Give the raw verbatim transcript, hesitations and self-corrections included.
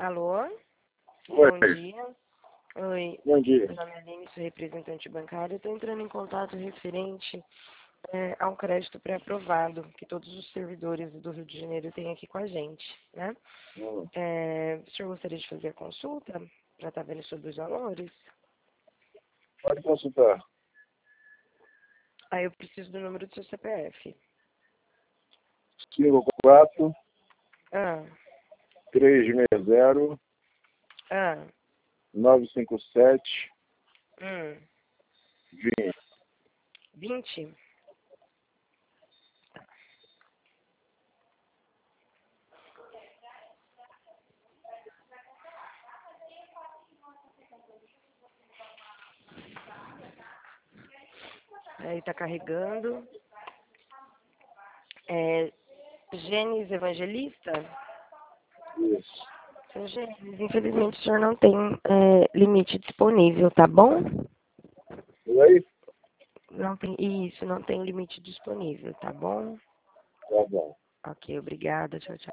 Alô? Oi. Bom dia. Oi, Bom dia. meu nome é Aline, sou representante bancária. Estou entrando em contato referente é, a um crédito pré-aprovado que todos os servidores do Rio de Janeiro têm aqui com a gente, né? Hum. É, o senhor gostaria de fazer a consulta para estar vendo sobre os valores? Pode consultar. Aí eu preciso do número do seu C P F. cinco quatro Ah, três seis zero ah, nove cinco sete hum, vinte. vinte? Aí tá carregando. É, Gênesis Evangelista? Isso. Seu Gênesis, infelizmente o senhor não tem é, limite disponível, tá bom? E aí? Não tem, isso, não tem limite disponível, tá bom? Tá bom. Ok, obrigada, tchau, tchau.